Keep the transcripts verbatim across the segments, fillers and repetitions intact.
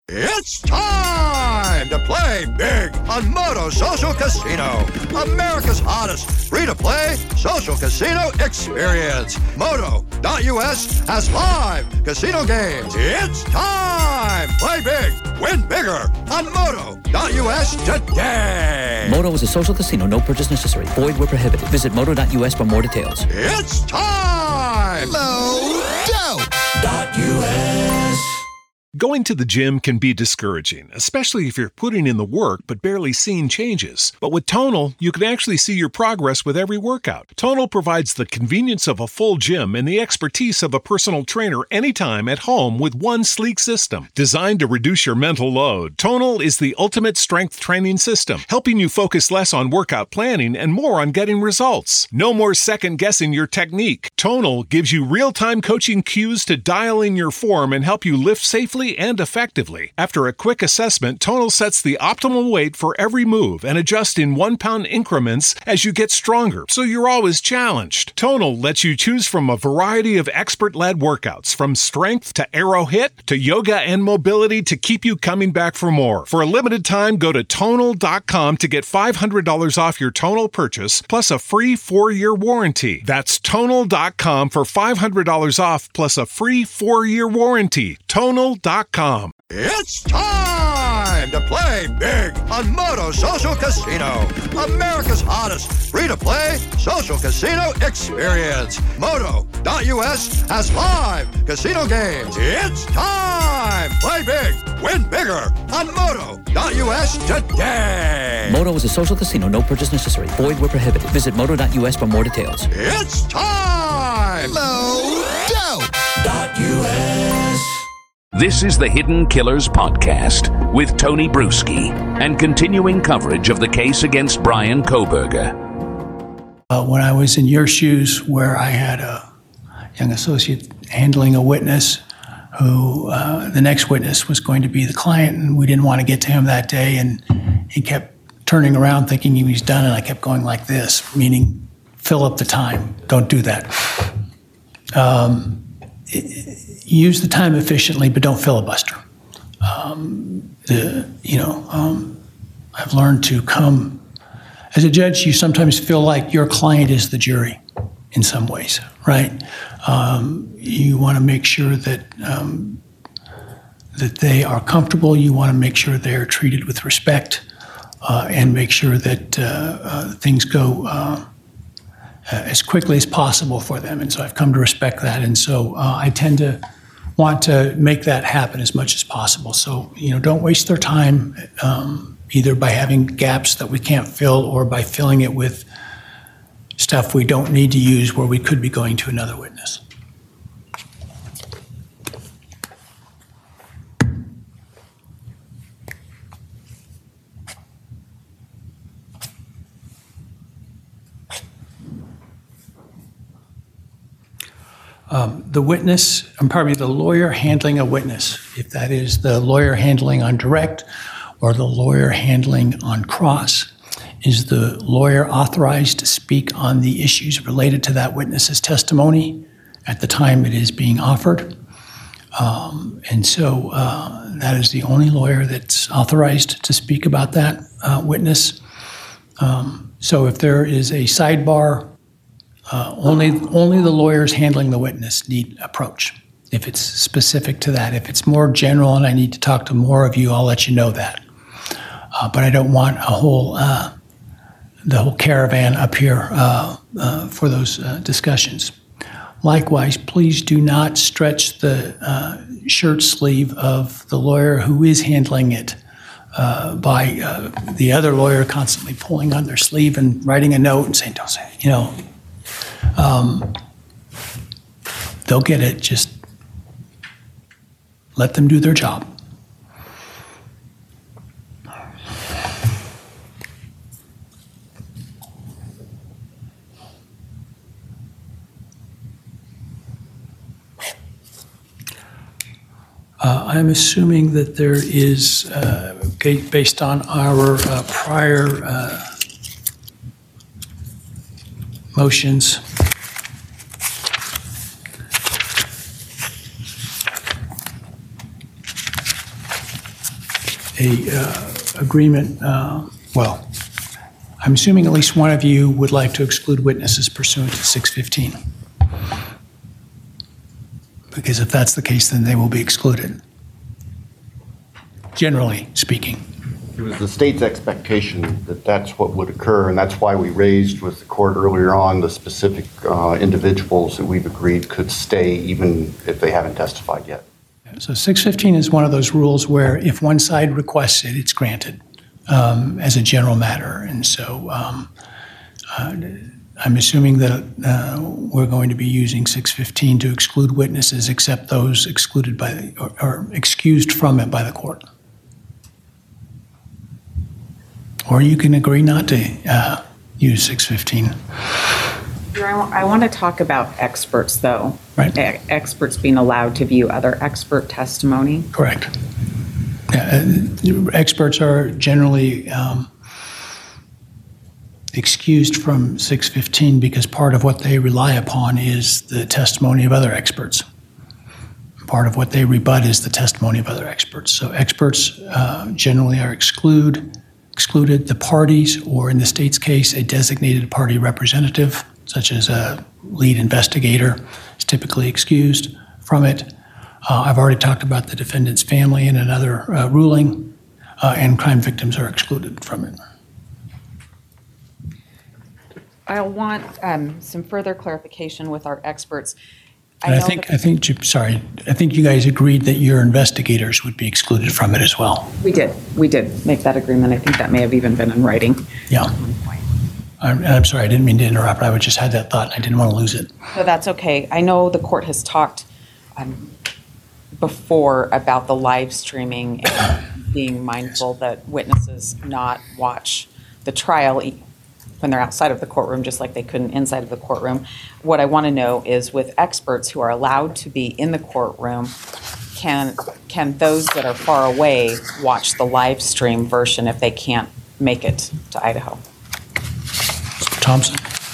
It's time to play big on Moto Social Casino, America's hottest free-to-play social casino experience. Moto.us has live casino games. It's time! Play big, win bigger on Moto.us today. Moto is a social casino. No purchase necessary. Void where prohibited. Visit Moto.us for more details. It's time! Moto.us. Going to the gym can be discouraging, especially if you're putting in the work but barely seeing changes. But with Tonal, you can actually see your progress with every workout. Tonal provides the convenience of a full gym and the expertise of a personal trainer anytime at home with one sleek system. Designed to reduce your mental load, Tonal is the ultimate strength training system, helping you focus less on workout planning and more on getting results. No more second-guessing your technique. Tonal gives you real-time coaching cues to dial in your form and help you lift safely and effectively. After a quick assessment, Tonal sets the optimal weight for every move and adjusts in one-pound increments as you get stronger, so you're always challenged. Tonal lets you choose from a variety of expert-led workouts, from strength to aero hit to yoga and mobility, to keep you coming back for more. For a limited time, go to Tonal dot com to get five hundred dollars off your Tonal purchase, plus a free four-year warranty. That's Tonal dot com for five hundred dollars off, plus a free four-year warranty. Tonal dot com. It's time to play big on Moto Social Casino, America's hottest free-to-play social casino experience. Moto.us has live casino games. It's time! Play big, win bigger on Moto.us today. Moto is a social casino. No purchase necessary. Void where prohibited. Visit Moto.us for more details. It's time! Moto.us. This is the Hidden Killers Podcast with Tony Bruschi and continuing coverage of the case against Bryan Kohberger. Uh, when I was in your shoes, where I had a young associate handling a witness who uh, the next witness was going to be the client, and we didn't want to get to him that day, and he kept turning around thinking he was done, and I kept going like this, meaning fill up the time. Don't do that. Um, it, use the time efficiently, but don't filibuster. Um, the, you know, um, I've learned to come, as a judge, you sometimes feel like your client is the jury in some ways, right? Um, you want to make sure that um, that they are comfortable. You want to make sure they're treated with respect, uh, and make sure that uh, uh, things go uh, as quickly as possible for them. And so I've come to respect that. And so uh, I tend to want to make that happen as much as possible. So, you know, don't waste their time, um, either by having gaps that we can't fill or by filling it with stuff we don't need to use where we could be going to another witness. Um, the witness, um, pardon me, the lawyer handling a witness, if that is the lawyer handling on direct or the lawyer handling on cross, is the lawyer authorized to speak on the issues related to that witness's testimony at the time it is being offered. Um, and so uh, that is the only lawyer that's authorized to speak about that uh, witness. Um, so if there is a sidebar, Uh, only only the lawyers handling the witness need approach, if it's specific to that. If it's more general and I need to talk to more of you, I'll let you know that. Uh, but I don't want a whole uh, the whole caravan up here uh, uh, for those uh, discussions. Likewise, please do not stretch the uh, shirt sleeve of the lawyer who is handling it uh, by uh, the other lawyer constantly pulling on their sleeve and writing a note and saying, "Don't say it," you know. Um, they'll get it. Just let them do their job. Uh, I'm assuming that there is, uh, based on our uh, prior uh, motions, a uh, agreement, uh, well, I'm assuming at least one of you would like to exclude witnesses pursuant to six fifteen. Because if that's the case, then they will be excluded, generally speaking. It was the state's expectation that that's what would occur, and that's why we raised with the court earlier on the specific uh, individuals that we've agreed could stay even if they haven't testified yet. So six fifteen is one of those rules where if one side requests it, it's granted um, as a general matter. And so um, uh, I'm assuming that uh, we're going to be using six fifteen to exclude witnesses except those excluded by the, or, or excused from it by the court. Or you can agree not to uh, use six fifteen. I want to talk about experts, though. Right. E- experts being allowed to view other expert testimony. Correct. Yeah, uh, experts are generally um, excused from six fifteen because part of what they rely upon is the testimony of other experts. Part of what they rebut is the testimony of other experts. So experts uh, generally are exclude, excluded. The parties, or in the state's case, a designated party representative, such as a lead investigator, is typically excused from it. Uh, I've already talked about the defendant's family in another uh, ruling, uh, and crime victims are excluded from it. I want um, some further clarification with our experts. And I know think, that- I think, you- sorry, I think you guys agreed that your investigators would be excluded from it as well. We did. We did make that agreement. I think that may have even been in writing. Yeah. I'm, I'm sorry, I didn't mean to interrupt. I would just had that thought, and I didn't want to lose it. So that's okay. I know the court has talked um, before about the live streaming and being mindful that witnesses not watch the trial e- when they're outside of the courtroom, just like they couldn't inside of the courtroom. What I want to know is with experts who are allowed to be in the courtroom, can can those that are far away watch the live stream version if they can't make it to Idaho? Mister Thompson?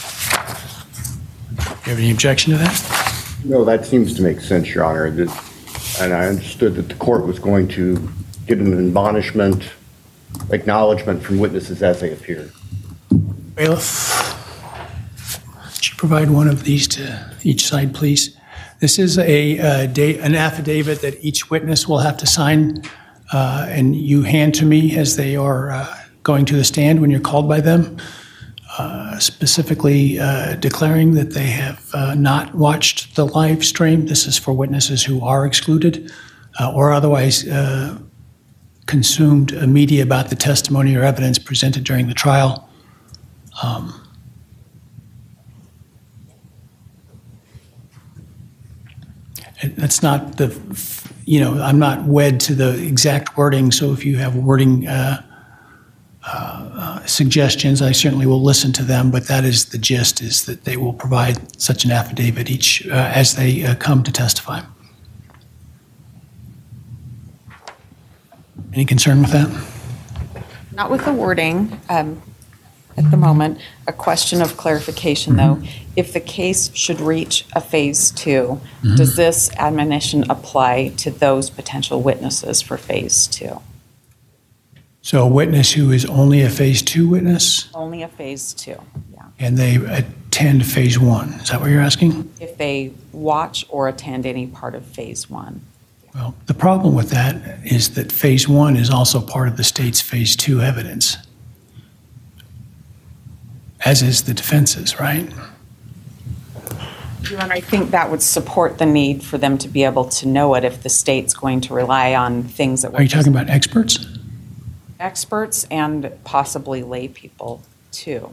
You have any objection to that? No, that seems to make sense, Your Honor. That- And I understood that the court was going to get an admonishment, acknowledgement from witnesses as they appear. Bailiff, would you provide one of these to each side, please? This is a, uh, da- an affidavit that each witness will have to sign, uh, and you hand to me as they are uh, going to the stand when you're called by them, uh, specifically uh, declaring that they have uh, not watched the live stream. This is for witnesses who are excluded uh, or otherwise uh, consumed media about the testimony or evidence presented during the trial. Um, it- That's not the, you know, I'm not wed to the exact wording, so if you have wording uh, uh, suggestions, I certainly will listen to them, but that is the gist, is that they will provide such an affidavit each, uh, as they uh, come to testify. Any concern with that? Not with the wording um, at the moment. A question of clarification, though. If the case should reach a phase two, does this admonition apply to those potential witnesses for phase two? So a witness who is only a phase two witness, Only a phase two, yeah. and they attend phase one, is that what you're asking? If they watch or attend any part of phase one. Well, the problem with that is that phase one is also part of the state's phase two evidence, as is the defense's, right? Your Honor, I think that would support the need for them to be able to know it if the state's going to rely on things that were Are you talking about experts? experts and possibly lay people too.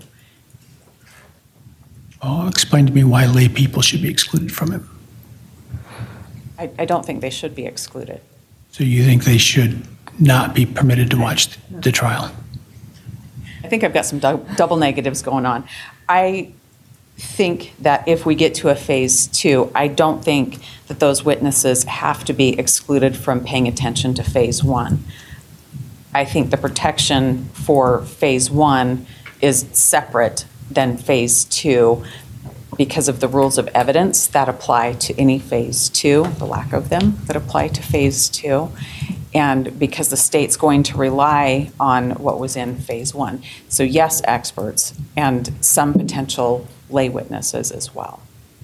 Oh, explain to me why lay people should be excluded from it. I, I don't think they should be excluded. So you think they should not be permitted to watch the trial? I think I've got some dou- double negatives going on. I think that if we get to a phase two, I don't think that those witnesses have to be excluded from paying attention to phase one. I think the protection for phase one is separate than phase two because of the rules of evidence that apply to any phase two, the lack of them that apply to phase two. and because the state's going to rely on what was in phase one. So yes, experts, and some potential lay witnesses as well.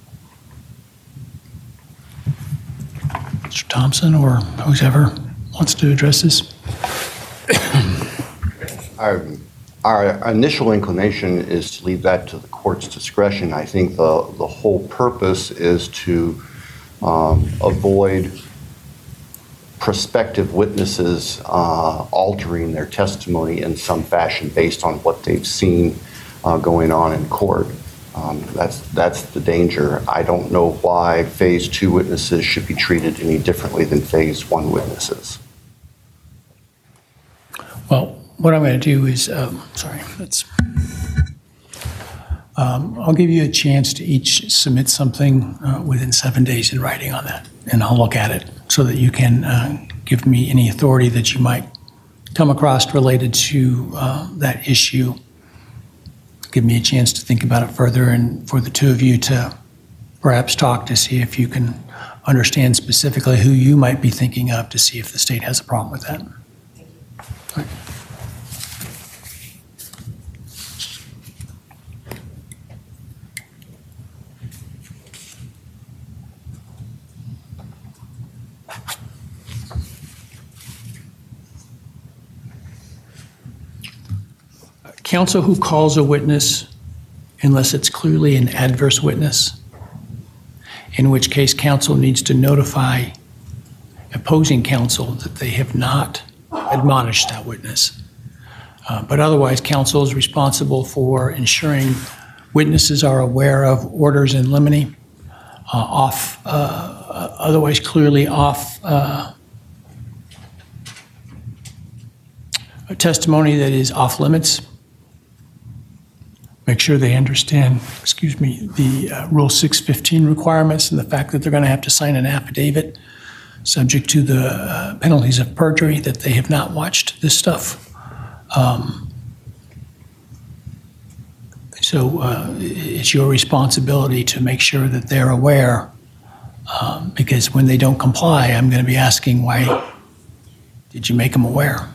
Mister Thompson, or whoever wants to address this? Our, our initial inclination is to leave that to the court's discretion. I think the, the whole purpose is to um, avoid prospective witnesses uh, altering their testimony in some fashion based on what they've seen uh, going on in court. Um, that's, that's the danger. I don't know why phase two witnesses should be treated any differently than phase one witnesses. Well, what I'm going to do is, um, sorry, that's, um, I'll give you a chance to each submit something uh, within seven days in writing on that, and I'll look at it so that you can uh, give me any authority that you might come across related to uh, that issue. Give me a chance to think about it further, and for the two of you to perhaps talk to see if you can understand specifically who you might be thinking of, to see if the state has a problem with that. All right. Counsel who calls a witness, unless it's clearly an adverse witness, in which case counsel needs to notify opposing counsel that they have not admonished that witness. Uh, but otherwise, counsel is responsible for ensuring witnesses are aware of orders in limine, uh, off, uh, otherwise clearly off uh, a testimony that is off limits. Make sure they understand, excuse me, the uh, Rule six fifteen requirements and the fact that they're going to have to sign an affidavit subject to the uh, penalties of perjury that they have not watched this stuff. Um, so uh, it's your responsibility to make sure that they're aware, um, because when they don't comply, I'm going to be asking, why did you make them aware?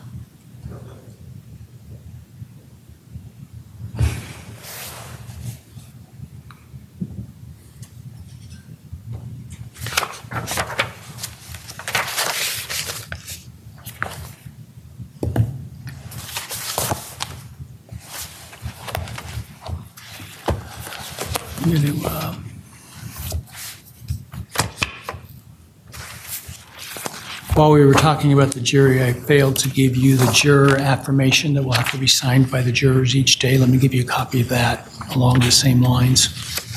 I'm going to, uh, while we were talking about the jury, I failed to give you the juror affirmation that will have to be signed by the jurors each day. Let me give you a copy of that along the same lines.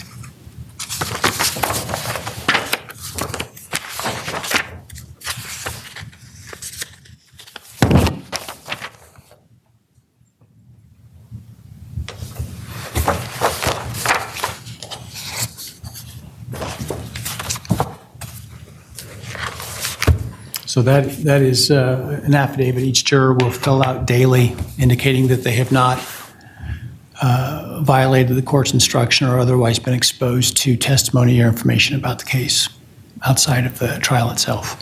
So that that is uh, an affidavit each juror will fill out daily, indicating that they have not uh, violated the court's instruction or otherwise been exposed to testimony or information about the case outside of the trial itself.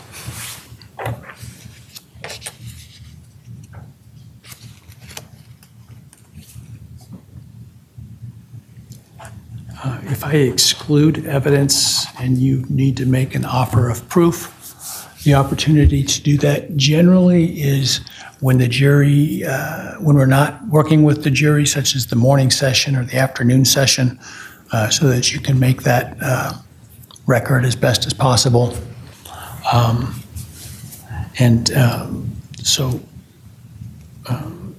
Uh, if I exclude evidence and you need to make an offer of proof, the opportunity to do that generally is when the jury, uh, when we're not working with the jury, such as the morning session or the afternoon session, uh, so that you can make that uh, record as best as possible. Um, and um, so um,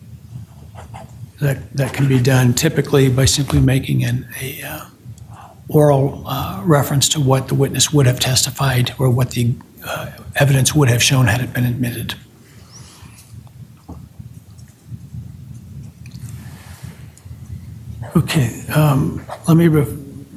that that can be done typically by simply making an a uh, oral uh, reference to what the witness would have testified or what the uh, evidence would have shown had it been admitted. Okay, um, let me, ref-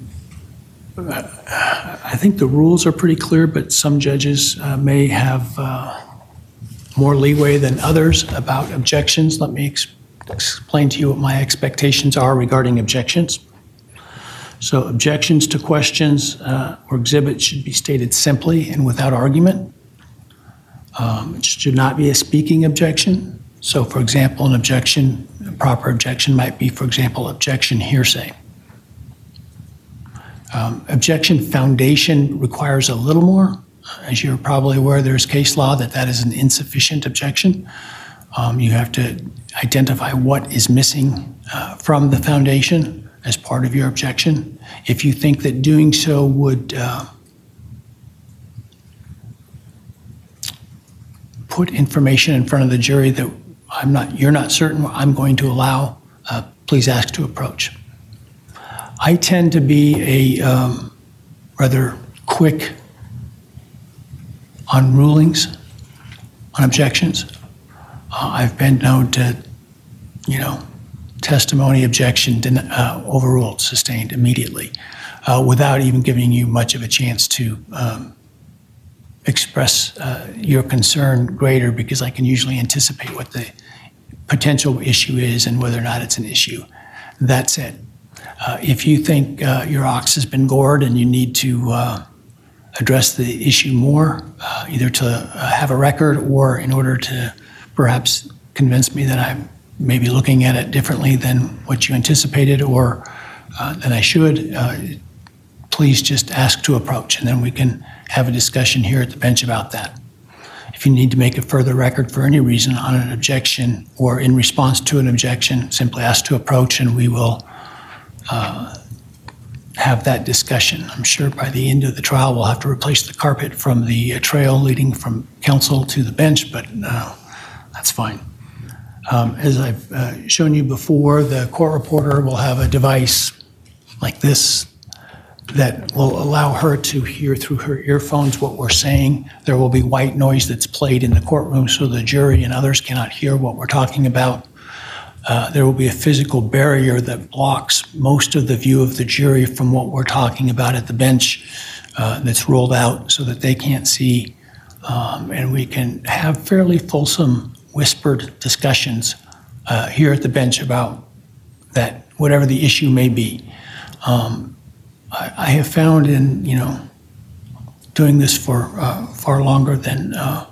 I think the rules are pretty clear, but some judges uh, may have uh, more leeway than others about objections. Let me ex- explain to you what my expectations are regarding objections. So objections to questions uh, or exhibits should be stated simply and without argument. Um, it should not be a speaking objection. So, for example, an objection, a proper objection might be, for example, objection hearsay. Um, objection foundation requires a little more. As you're probably aware, there's case law that that is an insufficient objection. Um, you have to identify what is missing uh, from the foundation as part of your objection. If you think that doing so would uh, put information in front of the jury that I'm not, you're not certain I'm going to allow, uh, please ask to approach. I tend to be a um, rather quick on rulings, on objections. Uh, I've been known to, you know, testimony, objection, uh, overruled, sustained immediately, uh, without even giving you much of a chance to um, express uh, your concern greater, because I can usually anticipate what the potential issue is and whether or not it's an issue. That said, uh, if you think uh, your ox has been gored and you need to uh, address the issue more, uh, either to uh, have a record or in order to perhaps convince me that I'm maybe looking at it differently than what you anticipated or uh, than I should, uh, please just ask to approach, and then we can have a discussion here at the bench about that. If you need to make a further record for any reason on an objection or in response to an objection, simply ask to approach and we will uh, have that discussion. I'm sure by the end of the trial we'll have to replace the carpet from the uh, trail leading from counsel to the bench, but uh, that's fine. Um, as I've uh, shown you before, the court reporter will have a device like this that will allow her to hear through her earphones what we're saying. There will be white noise that's played in the courtroom so the jury and others cannot hear what we're talking about. Uh, there will be a physical barrier that blocks most of the view of the jury from what we're talking about at the bench uh, that's rolled out so that they can't see. Um, and we can have fairly fulsome whispered discussions uh, here at the bench about that, whatever the issue may be. Um, I, I have found in, you know, doing this for uh, far longer than uh,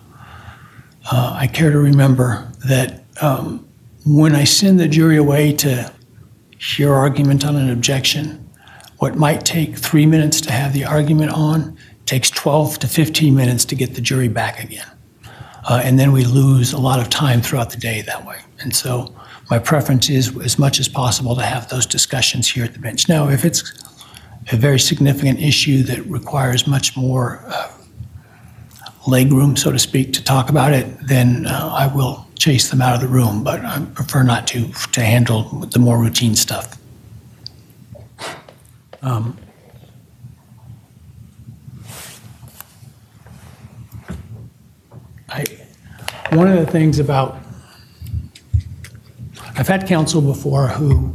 uh, I care to remember, that um, when I send the jury away to hear argument on an objection, what might take three minutes to have the argument on takes twelve to fifteen minutes to get the jury back again. Uh, and then we lose a lot of time throughout the day that way. And so my preference is, as much as possible, to have those discussions here at the bench. Now, if it's a very significant issue that requires much more uh, leg room, so to speak, to talk about it, then uh, I will chase them out of the room, but I prefer not to, to handle the more routine stuff. Um, I, one of the things about, I've had counsel before who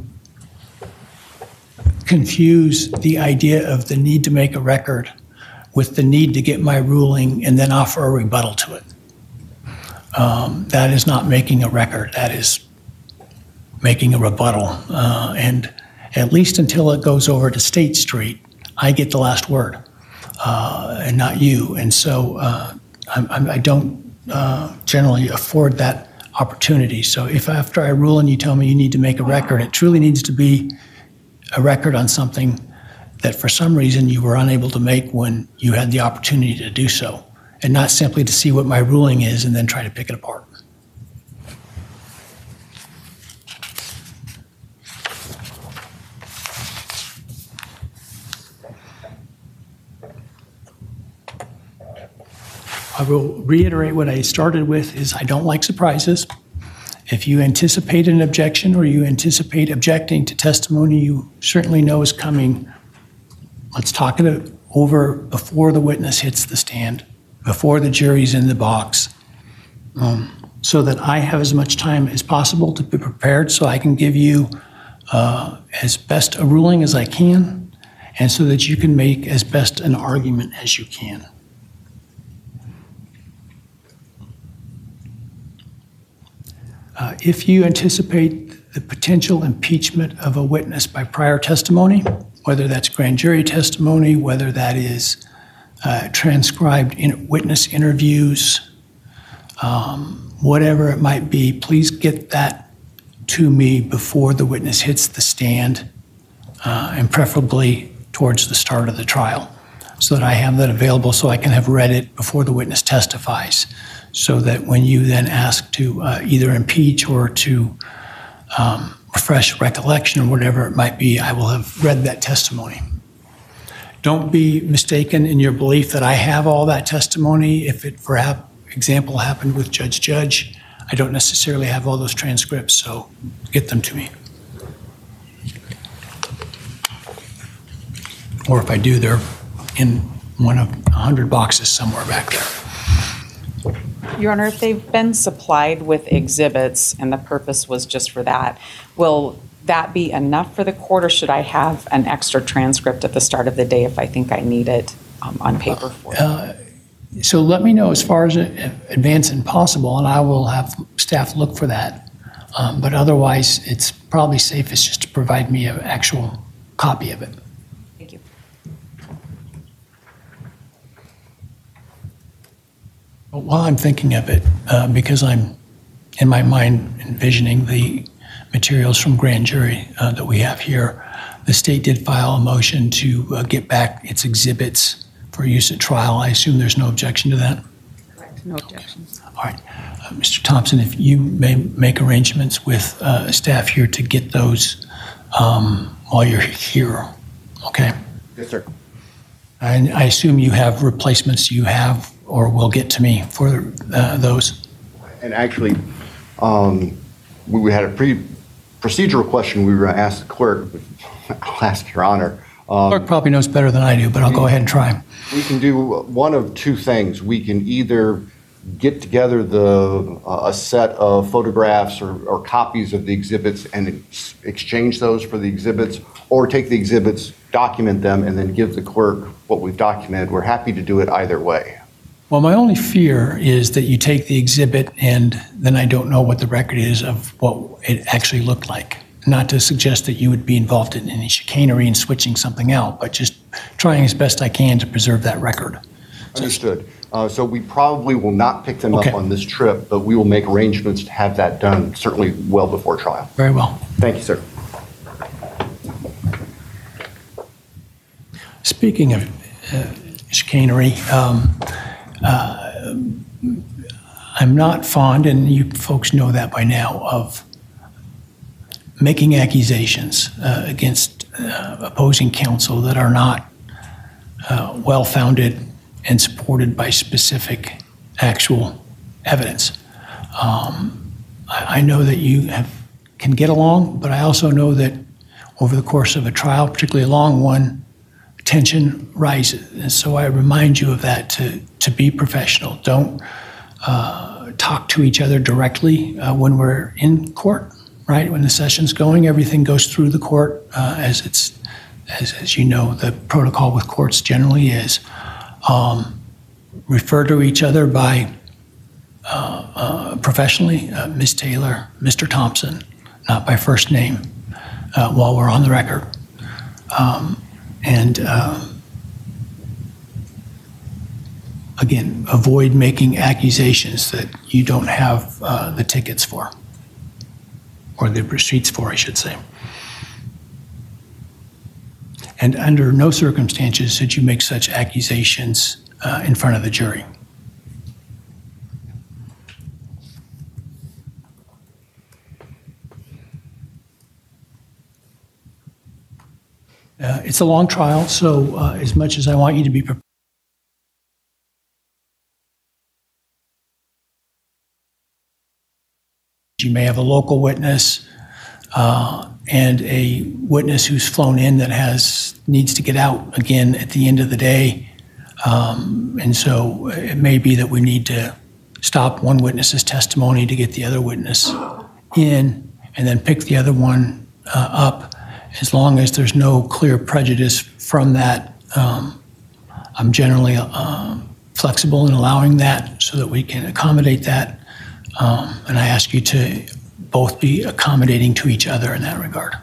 confuse the idea of the need to make a record with the need to get my ruling and then offer a rebuttal to it. Um, that is not making a record, that is making a rebuttal. Uh, and at least until it goes over to State Street, I get the last word, uh, and not you. And so uh, I, I don't uh, generally afford that opportunity. So if after I rule and you tell me you need to make a record, it truly needs to be a record on something that for some reason you were unable to make when you had the opportunity to do so, and not simply to see what my ruling is and then try to pick it apart. I will reiterate what I started with, is I don't like surprises. If you anticipate an objection or you anticipate objecting to testimony you certainly know is coming, let's talk it over before the witness hits the stand, before the jury's in the box, um, so that I have as much time as possible to be prepared so I can give you uh, as best a ruling as I can, and so that you can make as best an argument as you can. Uh, if you anticipate the potential impeachment of a witness by prior testimony, whether that's grand jury testimony, whether that is uh, transcribed in witness interviews, um, whatever it might be, please get that to me before the witness hits the stand, uh, and preferably towards the start of the trial, so that I have that available so I can have read it before the witness testifies, so that when you then ask to uh, either impeach or to um, refresh recollection or whatever it might be, I will have read that testimony. Don't be mistaken in your belief that I have all that testimony. If it, for example, happened with Judge Judge, I don't necessarily have all those transcripts, so get them to me. Or if I do, they're in one of a hundred boxes somewhere back there. Your Honor, if they've been supplied with exhibits and the purpose was just for that, will that be enough for the court, or should I have an extra transcript at the start of the day if I think I need it um, on paper for it? Uh, so let me know as far as advancing possible, and I will have staff look for that. Um, but otherwise, it's probably safest just to provide me an actual copy of it. Thank you. But while I'm thinking of it, uh, because I'm in my mind envisioning the materials from grand jury uh, that we have here, the state did file a motion to uh, get back its exhibits for use at trial. I assume there's no objection to that? Correct. No objections. Okay. All right. Uh, Mister Thompson, if you may make arrangements with uh, staff here to get those um, while you're here, okay? Yes, sir. And I assume you have replacements you have or will get to me for uh, those? And actually, um, we we had a pre procedural question we were going to ask the clerk. I'll ask Your Honor. Um, Clerk probably knows better than I do, but I'll go ahead and try. We can do one of two things. We can either get together the uh, a set of photographs or, or copies of the exhibits and ex- exchange those for the exhibits, or take the exhibits, document them, and then give the clerk what we've documented. We're happy to do it either way. Well, my only fear is that you take the exhibit and then I don't know what the record is of what it actually looked like. Not to suggest that you would be involved in any chicanery and switching something out, but just trying as best I can to preserve that record. Understood. Uh, so we probably will not pick them Okay. up on this trip, but we will make arrangements to have that done certainly well before trial. Very well. Thank you, sir. Speaking of uh, chicanery, um, uh, I'm not fond, and you folks know that by now, of making accusations uh, against uh, opposing counsel that are not uh, well-founded and supported by specific actual evidence. Um, I, I know that you have, can get along, but I also know that over the course of a trial, particularly a long one, tension rises. And so I remind you of that, to, to be professional. Don't uh, talk to each other directly uh, when we're in court. Right, when the session's going, everything goes through the court, uh, as it's, as, as you know, the protocol with courts generally is. Um, refer to each other by uh, uh, professionally, uh, Miz Taylor, Mister Thompson, not by first name, uh, while we're on the record. Um, and uh, again, avoid making accusations that you don't have uh, the tickets for. Or the receipts for, I should say. And under no circumstances should you make such accusations uh, in front of the jury. Uh, it's a long trial, so uh, as much as I want you to be prepared, you may have a local witness uh, and a witness who's flown in that has needs to get out again at the end of the day. Um, and so it may be that we need to stop one witness's testimony to get the other witness in and then pick the other one uh, up. As long as there's no clear prejudice from that, um, I'm generally uh, flexible in allowing that so that we can accommodate that. Um, and I ask you to both be accommodating to each other in that regard.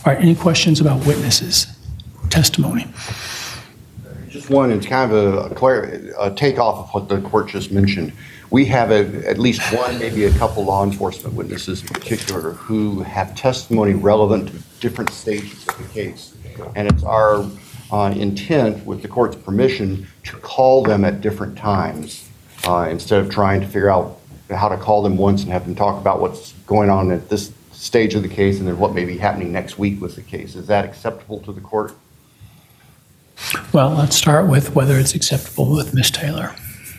All right, any questions about witnesses' testimony? Just one, it's kind of a, a, clar- a takeoff of what the court just mentioned. We have a, at least one, maybe a couple law enforcement witnesses in particular who have testimony relevant to different stages of the case. And it's our uh, intent, with the court's permission, to call them at different times uh, instead of trying to figure out how to call them once and have them talk about what's going on at this stage of the case and then what may be happening next week with the case. Is that acceptable to the court? Well, let's start with whether it's acceptable with Miz Taylor.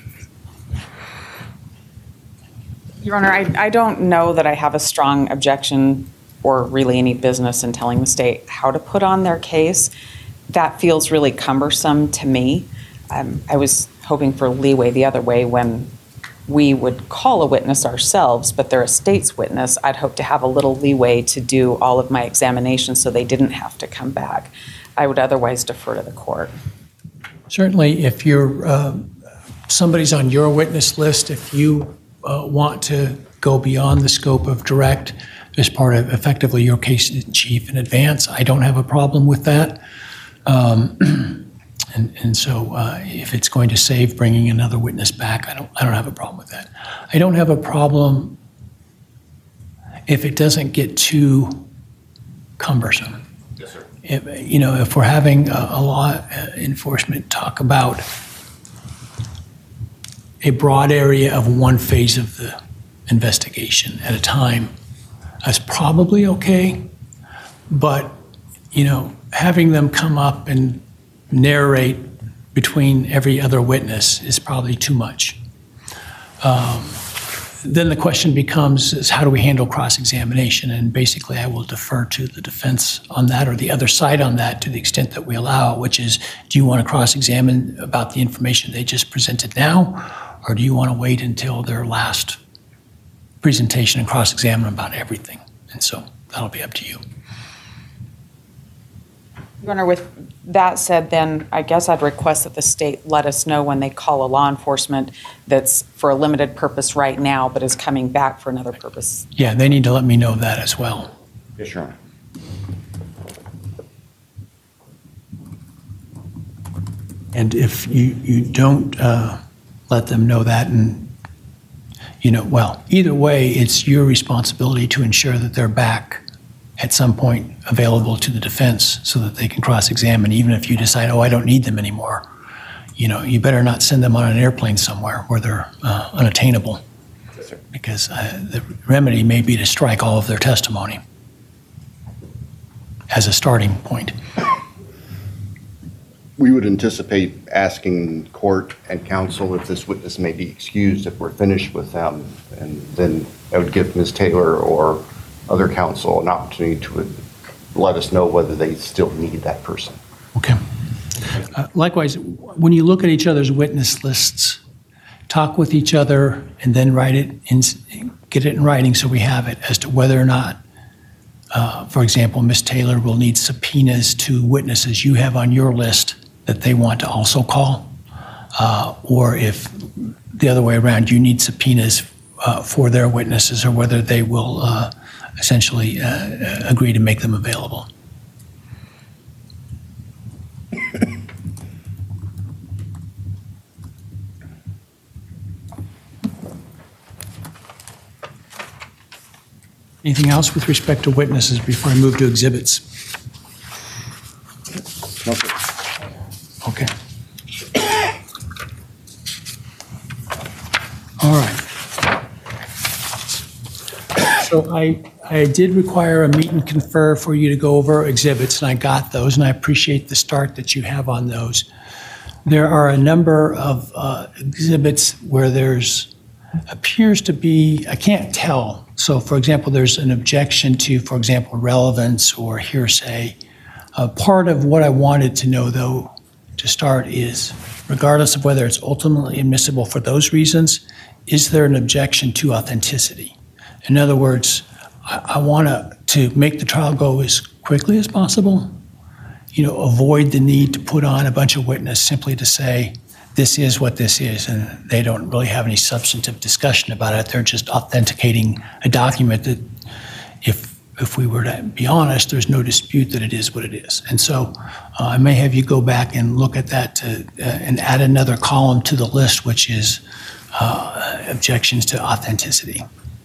Your Honor, I, I don't know that I have a strong objection or really any business in telling the state how to put on their case. That feels really cumbersome to me. Um, I was hoping for leeway the other way when we would call a witness ourselves, but they're a state's witness. I'd hope to have a little leeway to do all of my examination so they didn't have to come back. I would otherwise defer to the court. Certainly, if you're uh, somebody's on your witness list, if you uh, want to go beyond the scope of direct as part of effectively your case in chief in advance, I don't have a problem with that. Um, and, and so uh, if it's going to save bringing another witness back, I don't, I don't have a problem with that. I don't have a problem if it doesn't get too cumbersome. Yes, sir. If, you know, if we're having a, a law enforcement talk about a broad area of one phase of the investigation at a time, that's probably okay. But, you know, having them come up and narrate between every other witness is probably too much. Um, then the question becomes is how do we handle cross-examination? And basically I will defer to the defense on that or the other side on that to the extent that we allow, which is do you want to cross-examine about the information they just presented now, or do you want to wait until their last presentation and cross-examine about everything? And so that'll be up to you. Your Honor, with that said, then I guess I'd request that the state let us know when they call a law enforcement that's for a limited purpose right now, but is coming back for another purpose. Yeah, they need to let me know that as well. Yes, Your Honor. And if you, you don't uh, let them know that, and, you know, well, either way, it's your responsibility to ensure that they're back at some point available to the defense so that they can cross-examine, even if you decide, oh, I don't need them anymore. You know, you better not send them on an airplane somewhere where they're uh, unattainable. Yes, sir. Because uh, the remedy may be to strike all of their testimony as a starting point. We would anticipate asking court and counsel if this witness may be excused if we're finished with them, and then I would give Miz Taylor or other counsel an opportunity to let us know whether they still need that person. Okay. Uh, likewise, when you look at each other's witness lists, talk with each other and then write it in, get it in writing so we have it as to whether or not, uh, for example, Miz Taylor will need subpoenas to witnesses you have on your list that they want to also call, uh, or if the other way around, you need subpoenas uh, for their witnesses, or whether they will uh, essentially uh, agree to make them available. Anything else with respect to witnesses before I move to exhibits? No, sir. Okay. All right. So I, I did require a meet and confer for you to go over exhibits, and I got those, and I appreciate the start that you have on those. There are a number of uh, exhibits where there's appears to be, I can't tell. So, for example, there's an objection to, for example, relevance or hearsay. Uh, part of what I wanted to know, though, to start is, regardless of whether it's ultimately admissible for those reasons, is there an objection to authenticity? In other words, I, I want to to make the trial go as quickly as possible, you know, avoid the need to put on a bunch of witnesses simply to say, this is what this is, and they don't really have any substantive discussion about it. They're just authenticating a document that if if we were to be honest, there's no dispute that it is what it is. And so uh, I may have you go back and look at that to, uh, and add another column to the list, which is uh, objections to authenticity.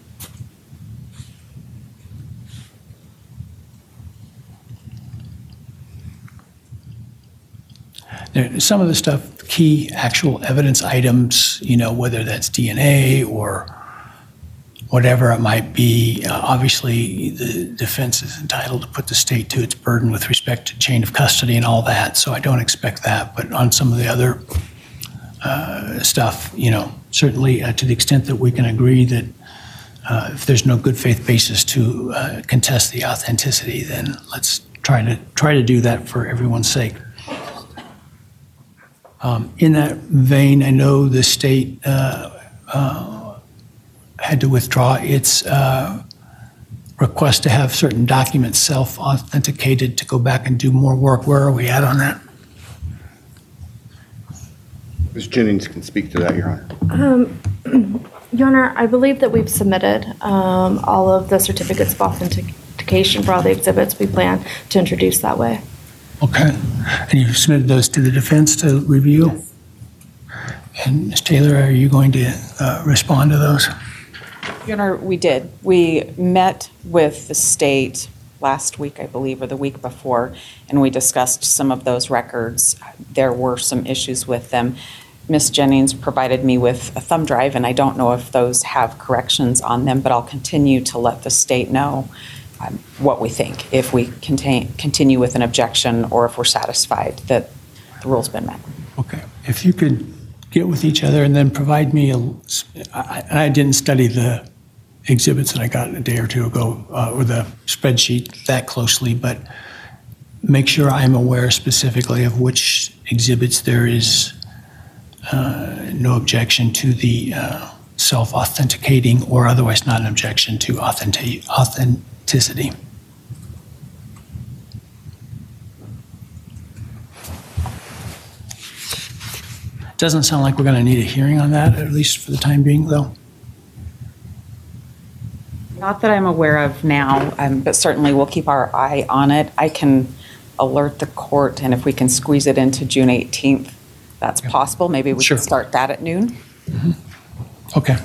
There, some of the stuff, key actual evidence items, you know, whether that's D N A or whatever it might be, uh, obviously the defense is entitled to put the state to its burden with respect to chain of custody and all that, so I don't expect that. But on some of the other uh, stuff, you know, certainly uh, to the extent that we can agree that uh, if there's no good faith basis to uh, contest the authenticity, then let's try to try to do that for everyone's sake. Um, in that vein, I know the state uh, uh, had to withdraw its uh, request to have certain documents self-authenticated to go back and do more work. Where are we at on that? Miz Jennings can speak to that, Your Honor. Um, Your Honor, I believe that we've submitted um, all of the certificates of authentication for all the exhibits we plan to introduce that way. Okay. And you submitted those to the defense to review? Yes. And Miz Taylor, are you going to uh, respond to those? Your Honor, we did. We met with the state last week, I believe, or the week before, and we discussed some of those records. There were some issues with them. Miz Jennings provided me with a thumb drive, and I don't know if those have corrections on them, but I'll continue to let the state know um, what we think, if we contain, continue with an objection or if we're satisfied that the rule's been met. Okay. If you could get with each other and then provide me a, I, I didn't study the exhibits that I got a day or two ago, uh, or the spreadsheet that closely, but make sure I'm aware specifically of which exhibits there is uh, no objection to the uh, self-authenticating or otherwise not an objection to authentic- authenticity. Doesn't sound like we're going to need a hearing on that, at least for the time being, though. Not that I'm aware of now, um, but certainly we'll keep our eye on it. I can alert the court, and if we can squeeze it into June eighteenth, that's yeah. possible. Maybe we sure. can start that at noon. Mm-hmm. Okay.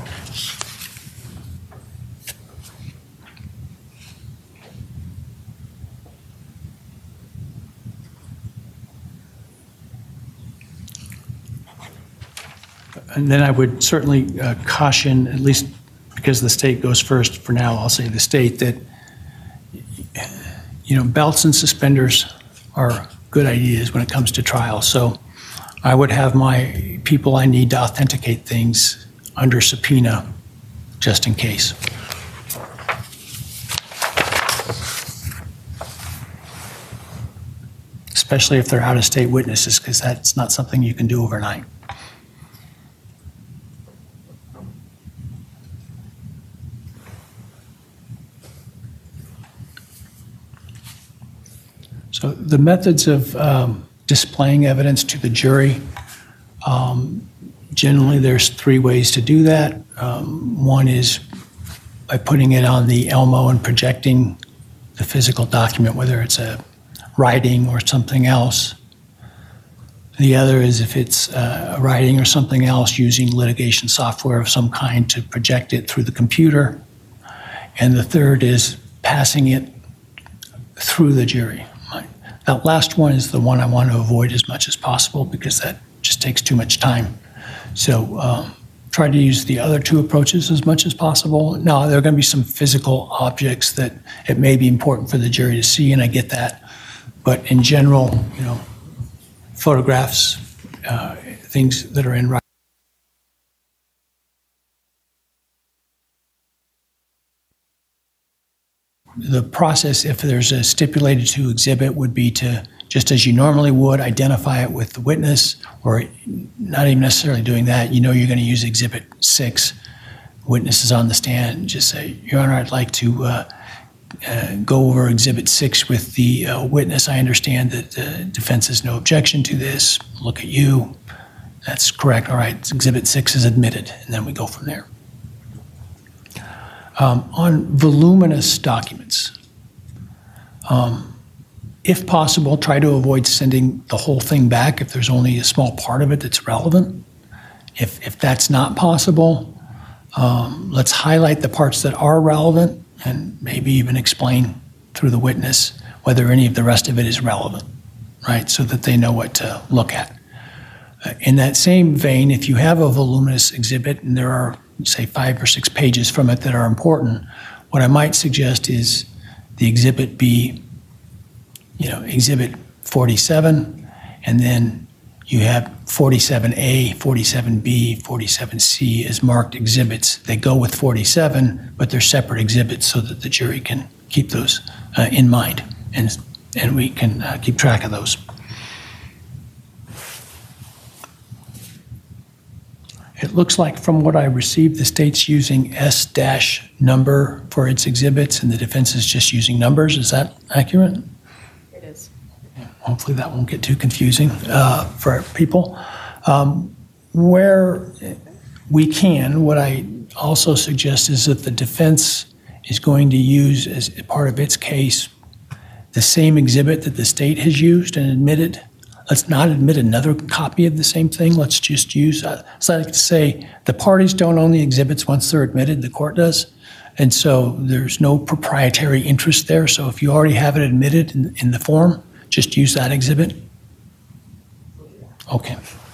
And then I would certainly uh, caution, at least because the state goes first for now, I'll say the state, that, you know, belts and suspenders are good ideas when it comes to trial. So I would have my people I need to authenticate things under subpoena just in case. Especially if they're out-of-state witnesses, because that's not something you can do overnight. So the methods of um, displaying evidence to the jury, um, generally there's three ways to do that. Um, one is by putting it on the Elmo and projecting the physical document, whether it's a writing or something else. The other is if it's uh, a writing or something else, using litigation software of some kind to project it through the computer. And the third is passing it through the jury. That last one is the one I want to avoid as much as possible because that just takes too much time. So um, try to use the other two approaches as much as possible. Now, there are going to be some physical objects that it may be important for the jury to see, and I get that. But in general, you know, photographs, uh, things that are in writing. The process, if there's a stipulated to exhibit, would be to, just as you normally would, identify it with the witness, or not even necessarily doing that. You know you're going to use exhibit six. Witness is on the stand, and just say, Your Honor, I'd like to uh, uh, go over exhibit six with the uh, witness. I understand that the defense has no objection to this. Look at you. That's correct. All right, exhibit six is admitted, and then we go from there. Um, on voluminous documents, Um, if possible, try to avoid sending the whole thing back if there's only a small part of it that's relevant. If, if that's not possible, um, let's highlight the parts that are relevant and maybe even explain through the witness whether any of the rest of it is relevant, right, so that they know what to look at. Uh, in that same vein, if you have a voluminous exhibit and there are, say, five or six pages from it that are important, what I might suggest is the exhibit be, you know, exhibit forty-seven, and then you have forty-seven A, forty-seven B, forty-seven C as marked exhibits. They go with forty-seven, but they're separate exhibits so that the jury can keep those uh, in mind, and, and we can uh, keep track of those. It looks like from what I received, the state's using S dash number for its exhibits, and the defense is just using numbers. Is that accurate? It is. Hopefully that won't get too confusing uh, for people. Um, where we can, what I also suggest is that the defense is going to use as part of its case the same exhibit that the state has used and admitted. Let's not admit another copy of the same thing. Let's just use, uh, so I like to say, the parties don't own the exhibits once they're admitted, the court does. And so there's no proprietary interest there. So if you already have it admitted in, in the form, just use that exhibit. Okay.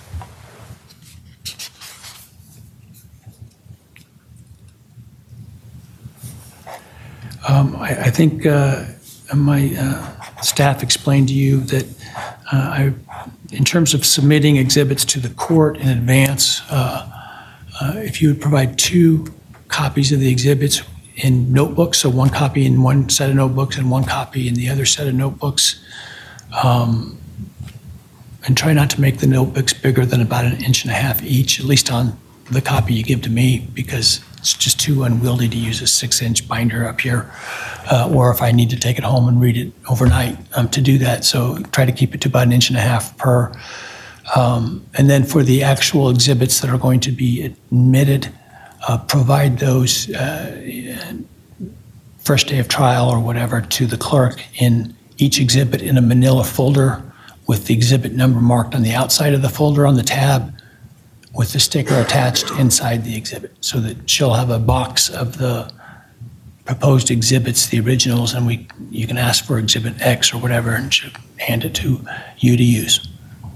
Um, I, I think uh, my uh, staff explained to you that uh, I, in terms of submitting exhibits to the court in advance, uh, uh, if you would provide two copies of the exhibits in notebooks, so one copy in one set of notebooks and one copy in the other set of notebooks, um, and try not to make the notebooks bigger than about an inch and a half each, at least on the copy you give to me, because it's just too unwieldy to use a six-inch binder up here, uh, or if I need to take it home and read it overnight um, to do that. So try to keep it to about an inch and a half per. Um, and then for the actual exhibits that are going to be admitted, uh, provide those uh, first day of trial or whatever to the clerk in each exhibit in a manila folder with the exhibit number marked on the outside of the folder on the tab, with the sticker attached inside the exhibit, so that she'll have a box of the proposed exhibits, the originals, and we you can ask for exhibit X or whatever, and she'll hand it to you to use.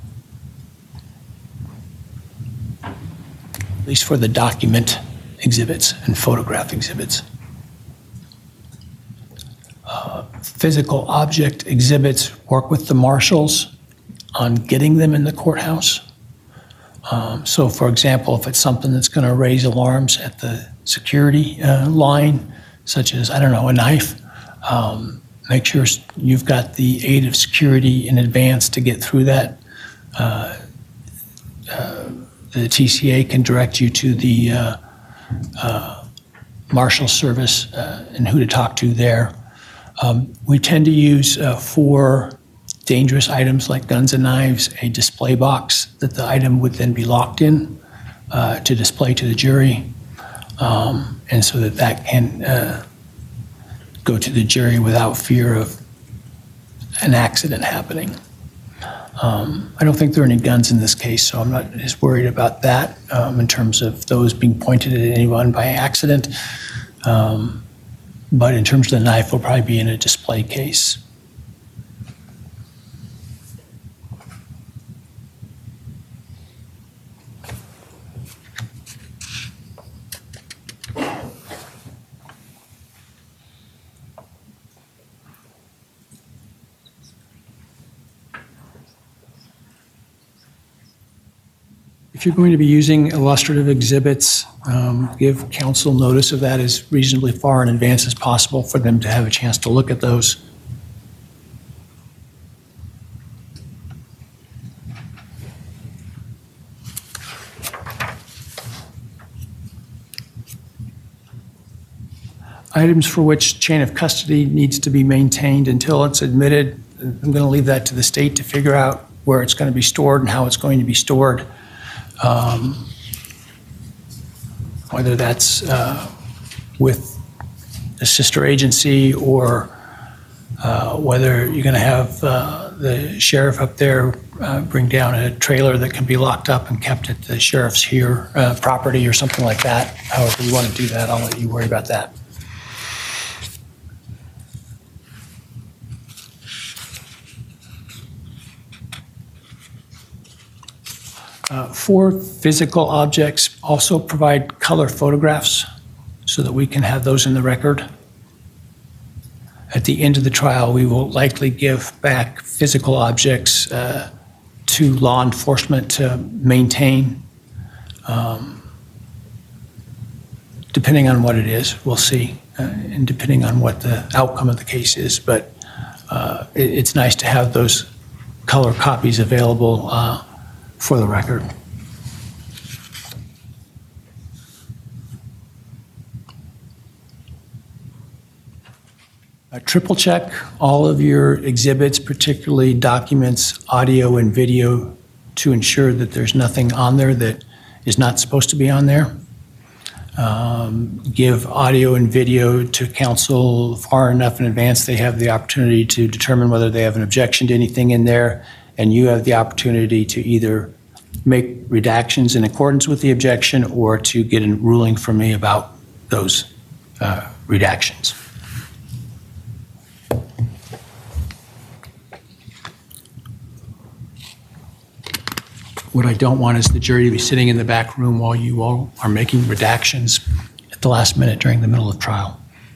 At least for the document exhibits and photograph exhibits. Uh, physical object exhibits, work with the marshals on getting them in the courthouse. Um, so, for example, if it's something that's going to raise alarms at the security uh, line, such as, I don't know, a knife, um, make sure you've got the aid of security in advance to get through that. Uh, uh, the T C A can direct you to the uh, uh, marshal service uh, and who to talk to there. Um, we tend to use uh, for dangerous items like guns and knives, a display box that the item would then be locked in uh, to display to the jury, um, and so that that can uh, go to the jury without fear of an accident happening. Um, I don't think there are any guns in this case, so I'm not as worried about that um, in terms of those being pointed at anyone by accident. Um, but in terms of the knife, we'll probably be in a display case. If you're going to be using illustrative exhibits, um, give counsel notice of that as reasonably far in advance as possible for them to have a chance to look at those. Items for which chain of custody needs to be maintained until it's admitted, I'm going to leave that to the state to figure out where it's going to be stored and how it's going to be stored. Um, whether that's uh, with a sister agency or uh, whether you're going to have uh, the sheriff up there uh, bring down a trailer that can be locked up and kept at the sheriff's here uh, property or something like that. However you want to do that, I'll let you worry about that. Uh, for physical objects, also provide color photographs so that we can have those in the record. At the end of the trial, we will likely give back physical objects uh, to law enforcement to maintain. Um, depending on what it is, we'll see, uh, and depending on what the outcome of the case is. But uh, it, it's nice to have those color copies available uh, for the record. Uh, triple check all of your exhibits, particularly documents, audio, and video, to ensure that there's nothing on there that is not supposed to be on there. Um, give audio and video to counsel far enough in advance they have the opportunity to determine whether they have an objection to anything in there, and you have the opportunity to either make redactions in accordance with the objection or to get a ruling from me about those uh, redactions. What I don't want is the jury to be sitting in the back room while you all are making redactions at the last minute during the middle of trial.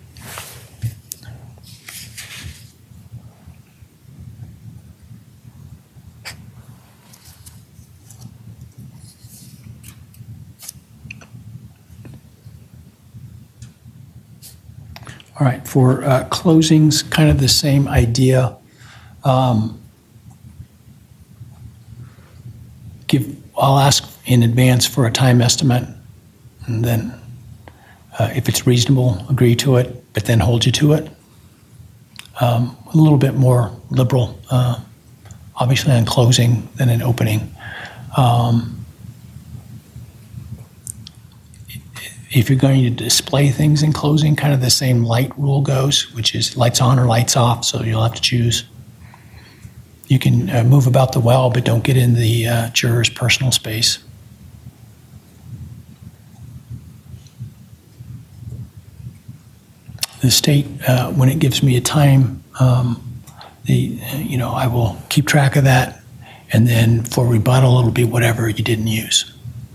All right, for uh, closings, kind of the same idea. Um, give, I'll ask in advance for a time estimate, and then uh, if it's reasonable, agree to it, but then hold you to it. Um, a little bit more liberal, uh, obviously on closing than in opening. Um, If you're going to display things in closing, kind of the same light rule goes, which is lights on or lights off, so you'll have to choose. You can uh, move about the well, but don't get in the uh, juror's personal space. The state, uh, when it gives me a time, um, the uh, you know, I will keep track of that, and then for rebuttal, it'll be whatever you didn't use.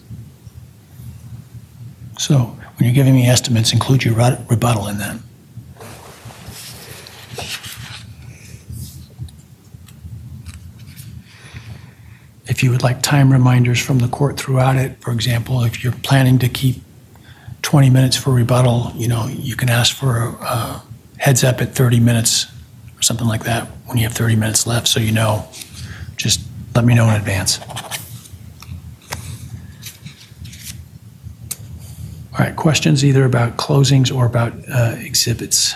So when you're giving me estimates, include your rebuttal in that. If you would like time reminders from the court throughout it, for example, if you're planning to keep twenty minutes for rebuttal, you know, you can ask for a, a heads up at thirty minutes or something like that when you have thirty minutes left, so you know. Just let me know in advance. All right, questions either about closings or about uh, exhibits?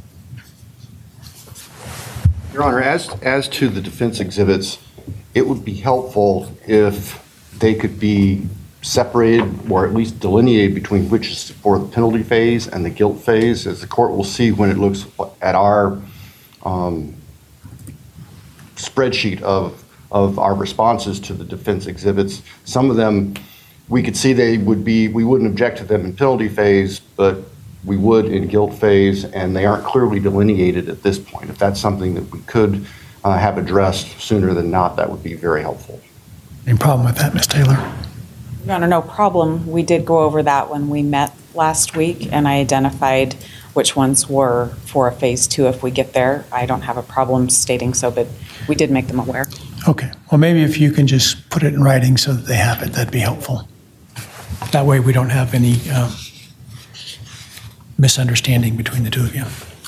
Your Honor, as, as to the defense exhibits, it would be helpful if they could be separated or at least delineated between which is for the penalty phase and the guilt phase, as the court will see when it looks at our um, spreadsheet of, of our responses to the defense exhibits. Some of them, we could see they would be, we wouldn't object to them in penalty phase, but we would in guilt phase, and they aren't clearly delineated at this point. If that's something that we could uh, have addressed sooner than not, that would be very helpful. Any problem with that, Miz Taylor? Your Honor, no problem. We did go over that when we met last week, and I identified which ones were for a phase two if we get there. I don't have a problem stating so, but we did make them aware. Okay. Well, maybe if you can just put it in writing so that they have it, that'd be helpful. That way we don't have any um, misunderstanding between the two of you.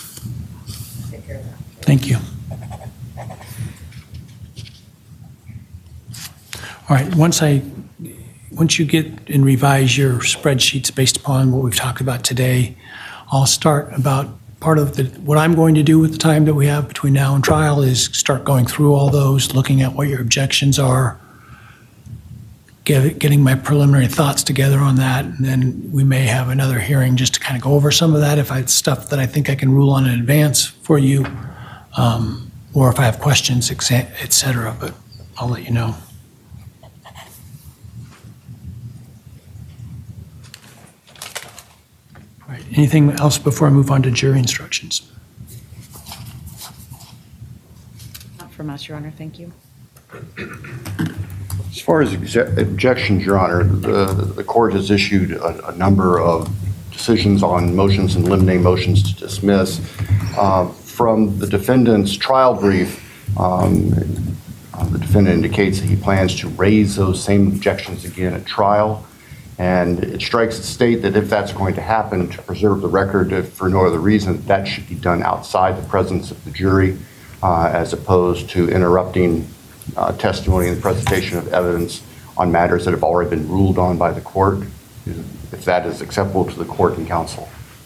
Thank you. All right, once I, once you get and revise your spreadsheets based upon what we've talked about today, I'll start about part of the, what I'm going to do with the time that we have between now and trial is start going through all those, looking at what your objections are, get, getting my preliminary thoughts together on that, and then we may have another hearing just to kind of go over some of that if I stuff that I think I can rule on in advance for you. um, or if I have questions, exa- et cetera, but I'll let you know. All right, anything else before I move on to jury instructions? Not from us, Your Honor, thank you. As far as exe- objections, Your Honor, the, the court has issued a, a number of decisions on motions in limine, motions to dismiss. Uh, from the defendant's trial brief, um, uh, the defendant indicates that he plans to raise those same objections again at trial. And it strikes the state that if that's going to happen, to preserve the record if for no other reason, that should be done outside the presence of the jury, uh, as opposed to interrupting uh, testimony and presentation of evidence on matters that have already been ruled on by the court, if that is acceptable to the court and counsel.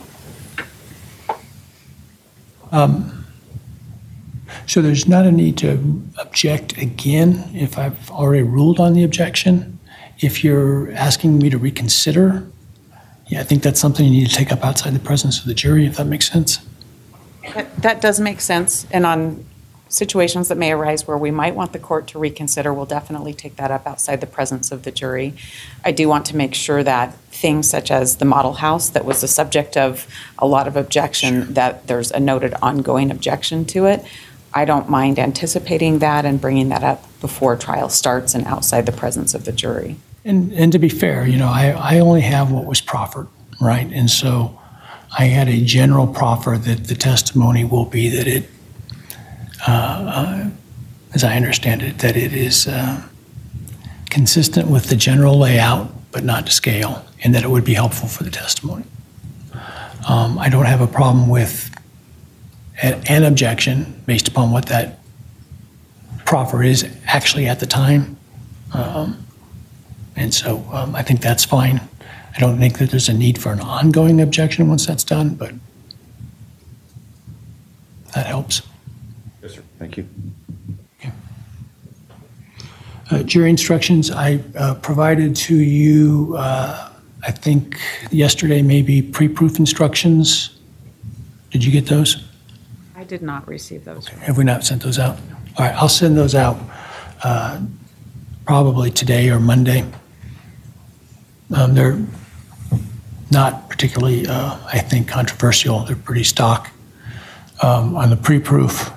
Um, so there's not a need to object again if I've already ruled on the objection. If you're asking me to reconsider, yeah, I think that's something you need to take up outside the presence of the jury, if that makes sense. That, that does make sense. And on situations that may arise where we might want the court to reconsider, we'll definitely take that up outside the presence of the jury. I do want to make sure that things such as the model house that was the subject of a lot of objection, sure, that there's a noted ongoing objection to it. I don't mind anticipating that and bringing that up before trial starts and outside the presence of the jury. And and to be fair, you know, I, I only have what was proffered, right? And so I had a general proffer that the testimony will be that it, uh, uh, as I understand it, that it is uh, consistent with the general layout, but not to scale, and that it would be helpful for the testimony. Um, I don't have a problem with an objection based upon what that proffer is actually at the time. Um, and so um, I think that's fine. I don't think that there's a need for an ongoing objection once that's done, but that helps. Yes, sir. Thank you. Okay. Uh, jury instructions, I uh, provided to you, uh, I think yesterday, maybe pre-proof instructions. Did you get those? I did not receive those. Okay. Have we not sent those out? All right, I'll send those out uh, probably today or Monday. Um, they're not particularly, uh, I think, controversial. They're pretty stock. Um, on the pre-proof,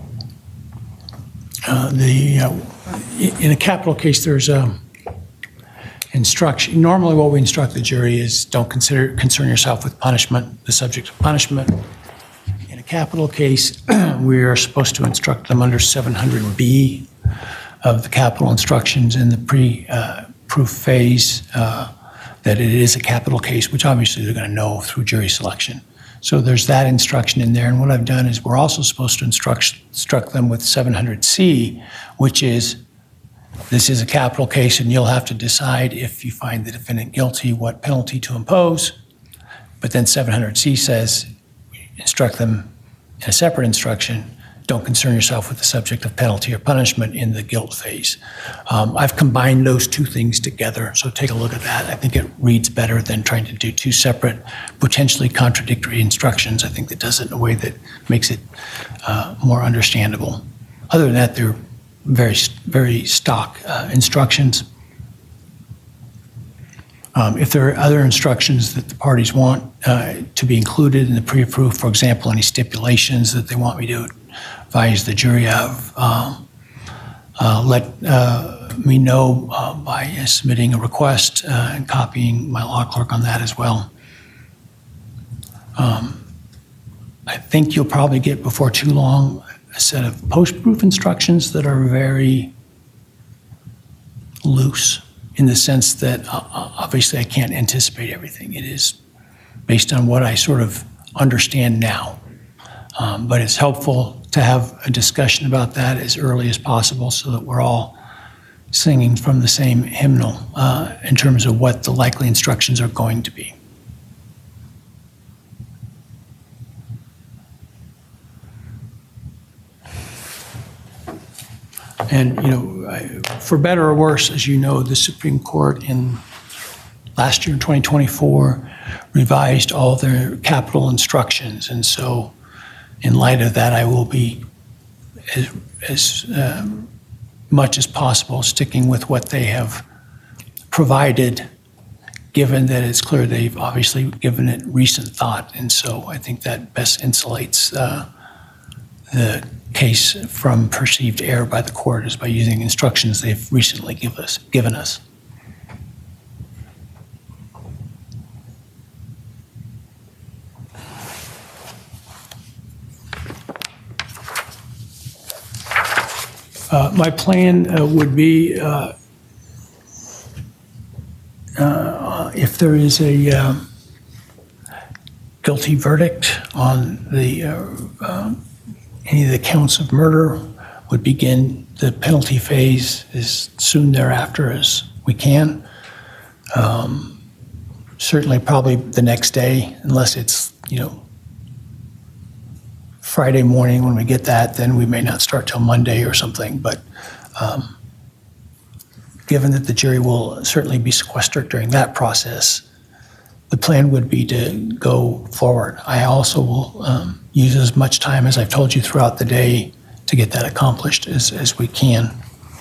uh, the uh, in a capital case, there's a instruction. Normally, what we instruct the jury is don't consider concern yourself with punishment, the subject of punishment. In a capital case, we are supposed to instruct them under seven hundred B of the capital instructions in the pre-proof uh, phase uh, that it is a capital case, which obviously they're going to know through jury selection. So there's that instruction in there. And what I've done is we're also supposed to instruct, instruct them with seven hundred C, which is this is a capital case and you'll have to decide if you find the defendant guilty, what penalty to impose. But then seven hundred C says, instruct them in a separate instruction, don't concern yourself with the subject of penalty or punishment in the guilt phase. Um, I've combined those two things together, so take a look at that. I think it reads better than trying to do two separate, potentially contradictory instructions. I think that does it in a way that makes it uh, more understandable. Other than that, they're very, very stock uh, instructions. Um, if there are other instructions that the parties want uh, to be included in the pre-proof, for example, any stipulations that they want me to advise the jury of, um, uh, let uh, me know uh, by submitting a request uh, and copying my law clerk on that as well. Um, I think you'll probably get before too long a set of post-proof instructions that are very loose, in the sense that uh, obviously I can't anticipate everything. It is based on what I sort of understand now. Um, but it's helpful to have a discussion about that as early as possible so that we're all singing from the same hymnal uh, in terms of what the likely instructions are going to be. And, you know, I, for better or worse, as you know, the Supreme Court in last year in twenty twenty-four revised all their capital instructions. And so in light of that, I will be as, as um, much as possible sticking with what they have provided, given that it's clear they've obviously given it recent thought. And so I think that best insulates uh, the case from perceived error by the court is by using instructions they've recently give us, given us. Uh, my plan uh, would be, uh, uh, if there is a uh, guilty verdict on the uh, uh, any of the counts of murder, would begin the penalty phase as soon thereafter as we can. Um, certainly, probably the next day, unless it's you know. Friday morning when we get that, then we may not start till Monday or something. But um, given that the jury will certainly be sequestered during that process, the plan would be to go forward. I also will um, use as much time as I've told you throughout the day to get that accomplished as, as we can.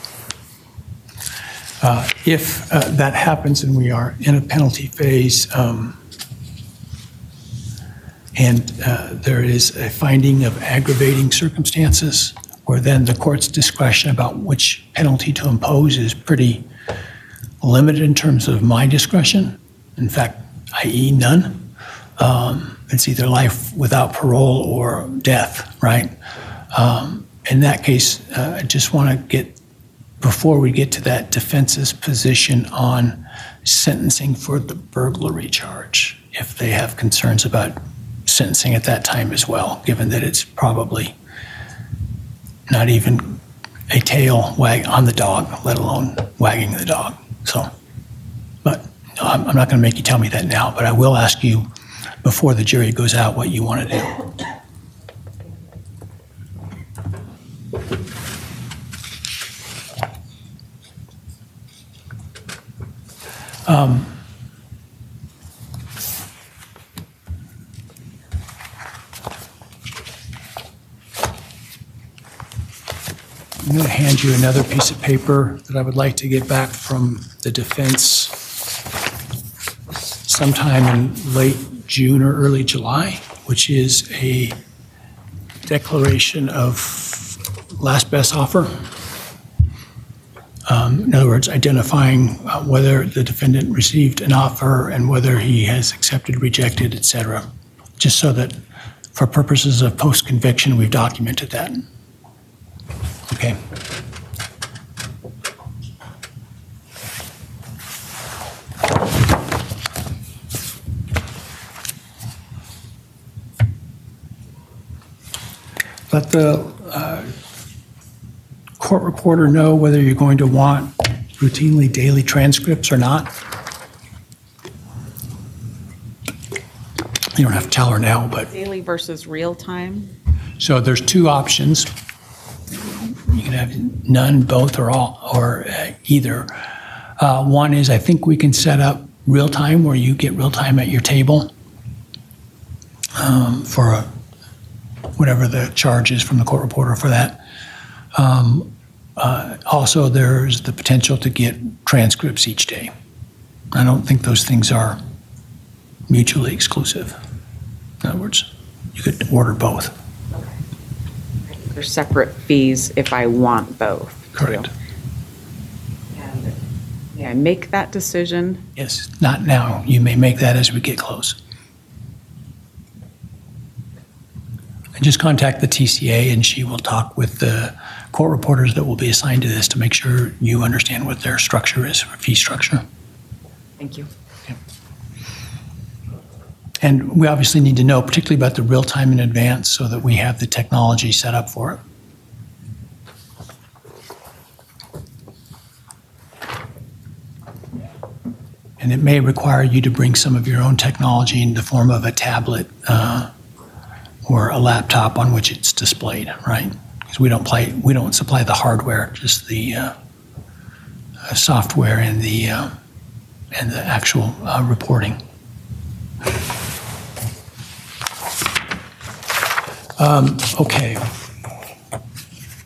Uh, if uh, that happens and we are in a penalty phase, um, and uh, there is a finding of aggravating circumstances, where then the court's discretion about which penalty to impose is pretty limited in terms of my discretion. In fact, that is none. Um, it's either life without parole or death, right? Um, in that case, uh, I just want to get, before we get to that, defense's position on sentencing for the burglary charge, if they have concerns about sentencing at that time as well, given that it's probably not even a tail wag on the dog, let alone wagging the dog. So, but I'm, I'm not going to make you tell me that now, but I will ask you before the jury goes out what you want to do. Um, I'm going to hand you another piece of paper that I would like to get back from the defense sometime in late June or early July, which is a declaration of last best offer. Um, in other words, identifying uh, whether the defendant received an offer and whether he has accepted, rejected, et cetera, just so that for purposes of post-conviction, we've documented that. Okay. Let the uh, court reporter know whether you're going to want routinely daily transcripts or not. You don't have to tell her now, but. Daily versus real time? So there's two options. You can have none, both, or all, or uh, either. Uh, one is I think we can set up real time where you get real time at your table um, for a, whatever the charge is from the court reporter for that. Um, uh, also, there's the potential to get transcripts each day. I don't think those things are mutually exclusive. In other words, you could order both. They're separate fees if I want both. Correct. Too. And may I make that decision? Yes, not now. You may make that as we get close. And just contact the T C A and she will talk with the court reporters that will be assigned to this to make sure you understand what their structure is, or fee structure. Thank you. Okay. And we obviously need to know, particularly about the real time in advance, so that we have the technology set up for it. And it may require you to bring some of your own technology in the form of a tablet uh, or a laptop on which it's displayed, right? Because we don't play, we don't supply the hardware, just the uh, uh, software and the uh, and the actual uh, reporting. Um, okay.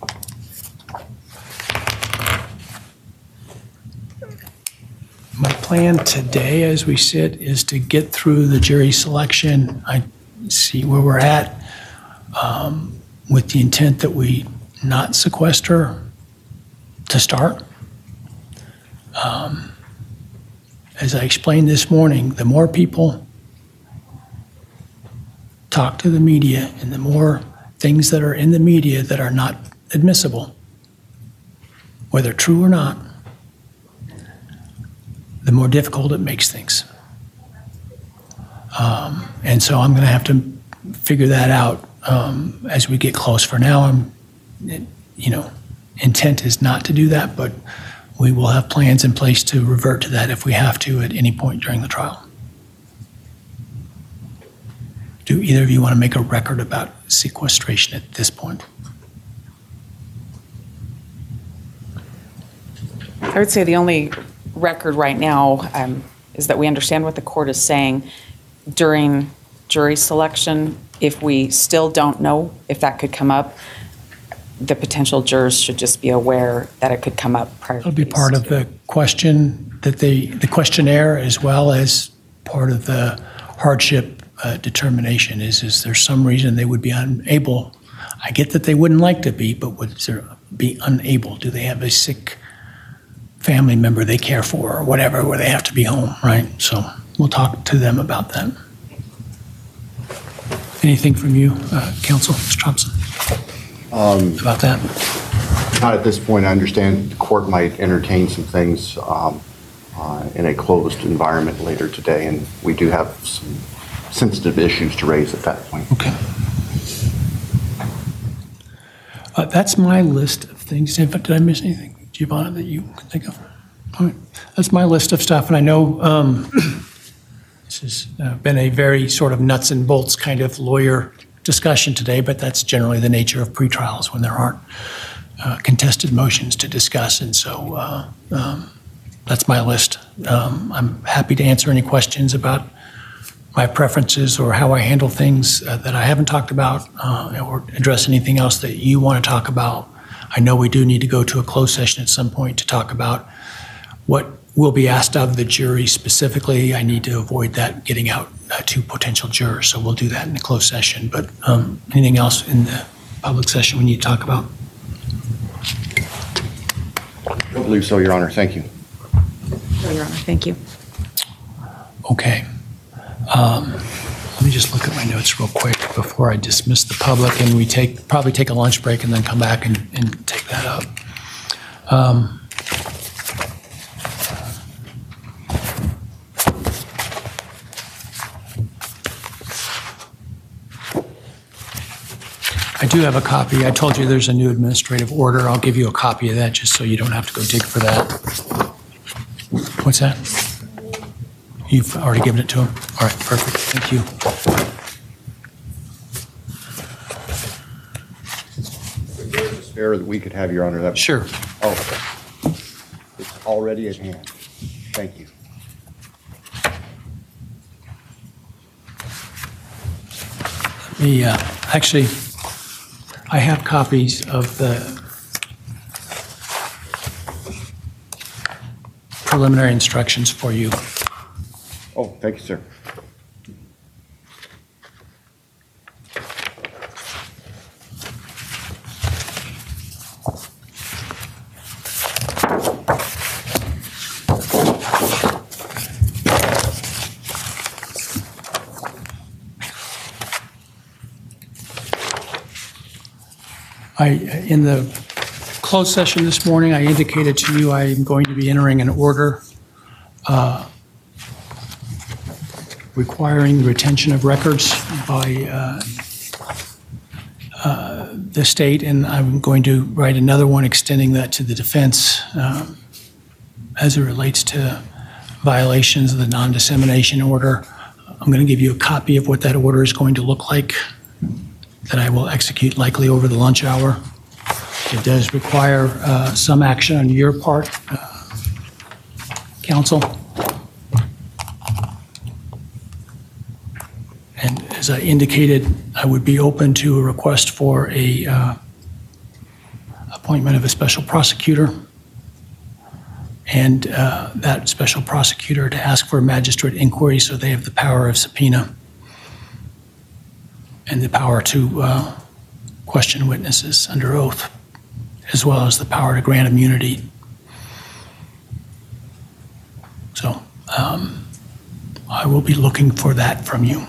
My plan today, as we sit, is to get through the jury selection. I see where we're at, um, with the intent that we not sequester to start. Um, as I explained this morning, the more people talk to the media and the more things that are in the media that are not admissible, whether true or not, the more difficult it makes things. Um, and so I'm going to have to figure that out um, as we get close. For now, I'm, you know, intent is not to do that, but we will have plans in place to revert to that if we have to at any point during the trial. Do either of you want to make a record about sequestration at this point? I would say the only record right now um, is that we understand what the court is saying during jury selection. If we still don't know if that could come up, the potential jurors should just be aware that it could come up prior to It'll be part of the question that they, the questionnaire, as well as part of the hardship uh, determination. Is is there some reason they would be unable? I get that they wouldn't like to be, but would there be unable? Do they have a sick family member they care for or whatever, where they have to be home, right? So we'll talk to them about that. Anything from you, uh, Counsel, Mister Thompson, um, about that? Not at this point. I understand the court might entertain some things um, uh, in a closed environment later today, and we do have some sensitive issues to raise at that point. Okay. Uh, that's my list of things. Did I miss anything, Giovanna, that you can think of? All right. That's my list of stuff, and I know um, this has uh, been a very sort of nuts and bolts kind of lawyer discussion today, but that's generally the nature of pretrials when there aren't uh, contested motions to discuss, and so uh, um, that's my list. Um, I'm happy to answer any questions about my preferences or how I handle things uh, that I haven't talked about, uh, or address anything else that you want to talk about. I know we do need to go to a closed session at some point to talk about what will be asked of the jury specifically. I need to avoid that getting out uh, to potential jurors, so we'll do that in the closed session. But um, anything else in the public session we need to talk about? I believe so, Your Honor. Thank you. No, Your Honor, thank you. Okay. Um, let me just look at my notes real quick before I dismiss the public, and we take probably take a lunch break and then come back and, and take that up. Um, I do have a copy. I told you there's a new administrative order. I'll give you a copy of that just so you don't have to go dig for that. What's that? You've already given it to him? All right, perfect. Thank you. Is there a spare that we could have, Your Honor? That Sure. Oh, it's already at hand. Thank you. The, uh, actually, I have copies of the preliminary instructions for you. Oh, thank you, sir. I, in the closed session this morning, I indicated to you I am going to be entering an order uh, requiring the retention of records by uh, uh, the state, and I'm going to write another one extending that to the defense um, as it relates to violations of the non-dissemination order. I'm going to give you a copy of what that order is going to look like that I will execute likely over the lunch hour. It does require uh, some action on your part, uh, counsel. And as I indicated, I would be open to a request for a uh, appointment of a special prosecutor. and uh, that special prosecutor to ask for a magistrate inquiry, so they have the power of subpoena and the power to uh, question witnesses under oath, as well as the power to grant immunity. So um, I will be looking for that from you.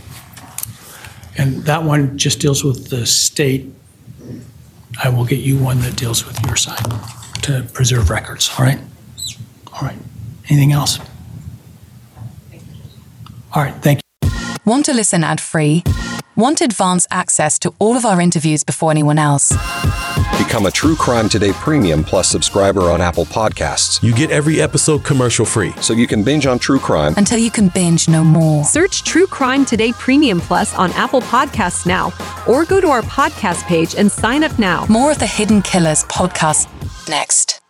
And that one just deals with the state. I will get you one that deals with your side to preserve records, all right? All right. Anything else? All right, thank you. Want to listen ad-free? Want advanced access to all of our interviews before anyone else? Become a True Crime Today Premium Plus subscriber on Apple Podcasts. You get every episode commercial-free. So you can binge on True Crime until you can binge no more. Search True Crime Today Premium Plus on Apple Podcasts now, or go to our podcast page and sign up now. More of the Hidden Killers podcast next.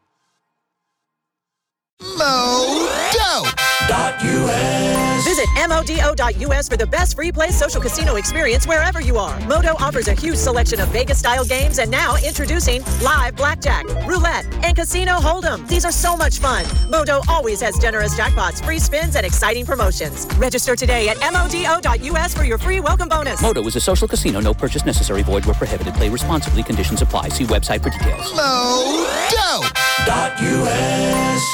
Modo dot U S. Visit M O D O dot U S for the best free play social casino experience wherever you are. Modo offers a huge selection of Vegas-style games, and now introducing live blackjack, roulette, and casino hold'em. These are so much fun. Modo always has generous jackpots, free spins, and exciting promotions. Register today at M O D O dot U S for your free welcome bonus. Modo is a social casino. No purchase necessary. Void where prohibited. Play responsibly. Conditions apply. See website for details. Modo dot U S.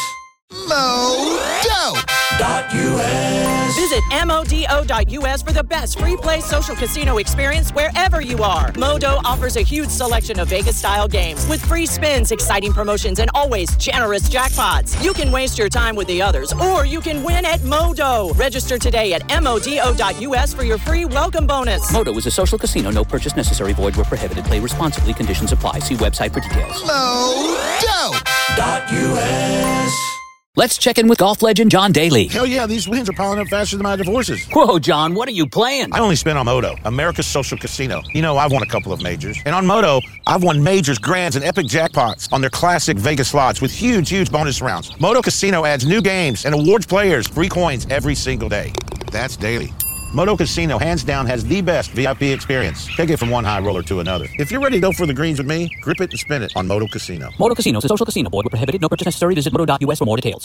Modo dot U S. Visit M O D O dot U S for the best free play social casino experience wherever you are. Modo offers a huge selection of Vegas-style games with free spins, exciting promotions, and always generous jackpots. You can waste your time with the others, or you can win at Modo. Register today at M O D O dot U S for your free welcome bonus. Modo is a social casino. No purchase necessary. Void where prohibited. Play responsibly. Conditions apply. See website for details. Modo dot U S. Let's check in with golf legend John Daly. Hell yeah, these wins are piling up faster than my divorces. Whoa, John, what are you playing? I only spin on Modo, America's social casino. You know, I've won a couple of majors. And on Modo, I've won majors, grands, and epic jackpots on their classic Vegas slots with huge, huge bonus rounds. Modo Casino adds new games and awards players free coins every single day. That's daily. Modo Casino, hands down, has the best V I P experience. Take it from one high roller to another. If you're ready to go for the greens with me, grip it and spin it on Modo Casino. Modo Casino is a social casino. Void where prohibited. No purchase necessary. Visit Modo dot U S for more details.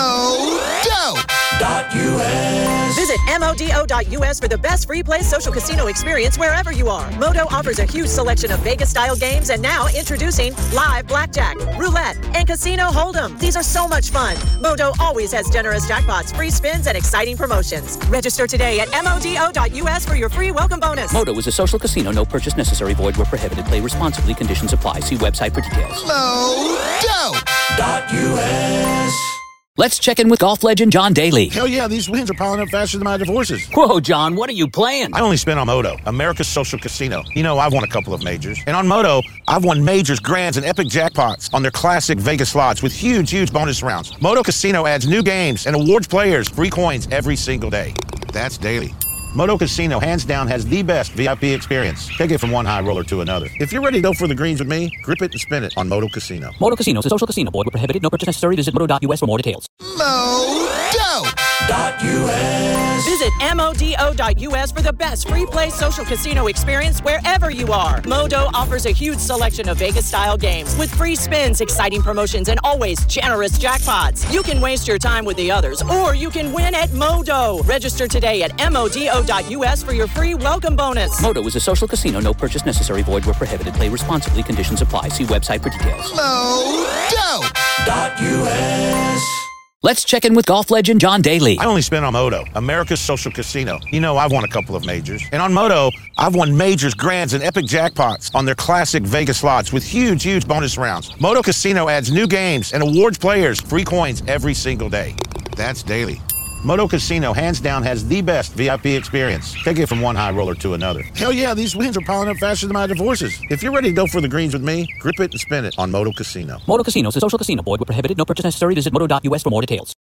Modo dot U S. Visit M O D O dot U S for the best free play social casino experience wherever you are. Modo offers a huge selection of Vegas-style games, and now introducing live blackjack, roulette, and casino hold'em. These are so much fun. Modo always has generous jackpots, free spins, and exciting promotions. Register today at M O D O dot U S for your free welcome bonus. Modo is a social casino. No purchase necessary. Void where prohibited. Play responsibly. Conditions apply. See website for details. Modo dot U S. Let's check in with golf legend John Daly. Hell yeah, these wins are piling up faster than my divorces. Whoa, John, what are you playing? I only spin on Modo, America's social casino. You know, I've won a couple of majors. And on Modo, I've won majors, grands, and epic jackpots on their classic Vegas slots with huge, huge bonus rounds. Modo Casino adds new games and awards players free coins every single day. That's daily. Modo Casino, hands down, has the best V I P experience. Take it from one high roller to another. If you're ready to go for the greens with me, grip it and spin it on Modo Casino. Modo Casino is a social casino. Void where prohibited. No purchase necessary. Visit Modo dot U S for more details. Modo dot U S. Visit M O D O dot U S for the best free play social casino experience wherever you are. Modo offers a huge selection of Vegas-style games with free spins, exciting promotions, and always generous jackpots. You can waste your time with the others, or you can win at Modo. Register today at M O D O dot U S for your free welcome bonus. Modo is a social casino. No purchase necessary. Void where prohibited. Play responsibly. Conditions apply. See website for details. Modo dot U S. Let's check in with golf legend John Daly. I only spin on Modo, America's social casino. You know, I've won a couple of majors. And on Modo, I've won majors, grands, and epic jackpots on their classic Vegas slots with huge, huge bonus rounds. Modo Casino adds new games and awards players free coins every single day. That's daily. Modo Casino, hands down, has the best V I P experience. Take it from one high roller to another. Hell yeah, these wins are piling up faster than my divorces. If you're ready to go for the greens with me, grip it and spin it on Modo Casino. Modo Casino is a social casino. Void where prohibited. No purchase necessary. Visit Modo dot U S for more details.